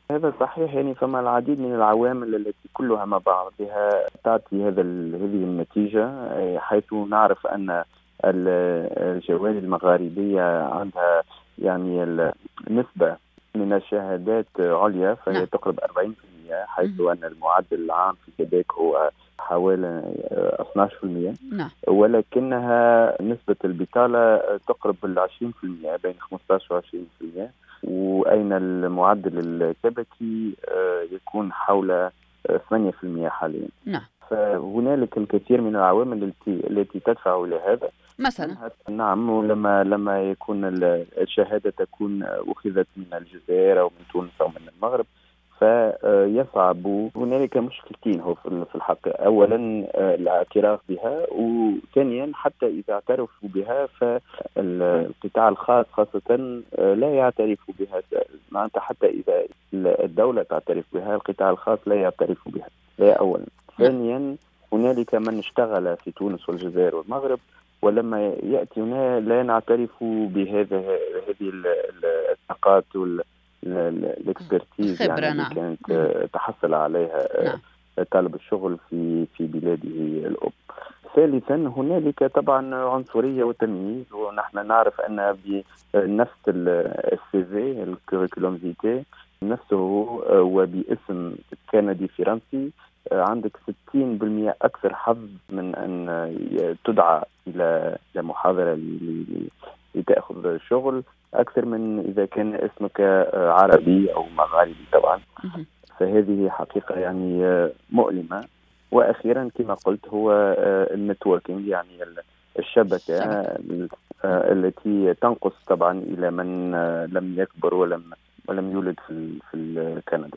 هذا صحيح، يعني فما العديد من العوامل التي كلها مع بعضها تعطي هذه النتيجة، حيث نعرف أن الجوالي المغاربية عندها يعني نسبة من الشهادات عليا، فهي نعم. تقرب 40%، حيث مهم. أن المعدل العام في كيبيك هو حوالي 12%، نعم. ولكنها نسبة البطالة تقرب 20%، بين 15 و 20%، وأين المعدل الكبكي يكون حول 8% حاليا. نعم. فهنالك الكثير من العوامل التي تدفع إلى هذا. مثلا. منها نعم، ولما يكون الشهادة تكون أخذت من الجزائر أو من تونس أو من المغرب، فيصعب. هنالك مشكلتين هو في الحق. أولا الاعتراف بها، وثانيا حتى إذا اعترفوا بها فالقطاع الخاص خاصة لا يعترف بها. معناتها حتى إذا الدولة تعترف بها، القطاع الخاص لا يعترف بها. لا أولا. نعم. ثانيا هنالك من اشتغل في تونس والجزائر والمغرب، ولما يأتي هنا لا نعترف هذه الطاقات الاكسبرتيز، يعني خبرة. اللي نعم. كانت مهم. تحصل عليها نعم. طالب الشغل في بلاده الأم. ثالثا هنالك طبعا عنصرية وتمييز، ونحن نعرف أن بنفس السي في الكوريكولوم فيتي نفسه وباسم كندي فرنسي، عندك 60% أكثر حظ من أن تدعى إلى محاضرة لتأخذ شغل، أكثر من إذا كان اسمك عربي أو مغاربي طبعا. مهم. فهذه حقيقة يعني مؤلمة. وأخيرا كما قلت هو النتوركينج، يعني الشبكة شبكة. التي تنقص طبعا إلى من لم يكبر ولم يولد في كندا.